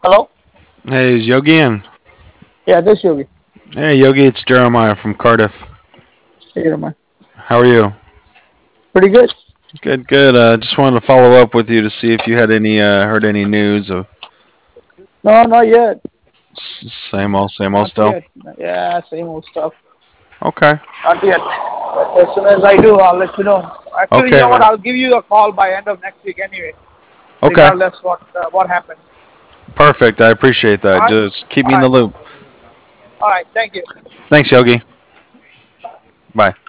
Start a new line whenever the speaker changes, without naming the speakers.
Hello?
Hey, is Yogi in?
Yeah, this Yogi.
Hey, Yogi, it's Jeremiah from Cardiff.
Hey, Raman.
How are you?
Pretty good.
Good, good. Just wanted to follow up with you to see if you had any heard any news of
No, not yet.
same old
Not
still.
yet. Yeah, same old stuff.
Okay,
Not yet. But as soon as I do, I'll let you know. Actually, you
okay,
know what?
man.
I'll give you a call by end of next week anyway,
Okay,
regardless what happens.
perfect. I appreciate
All
that.
right.
Just keep
All
me in the
right.
loop.
All right. Thank you.
Thanks, Yogi. Bye.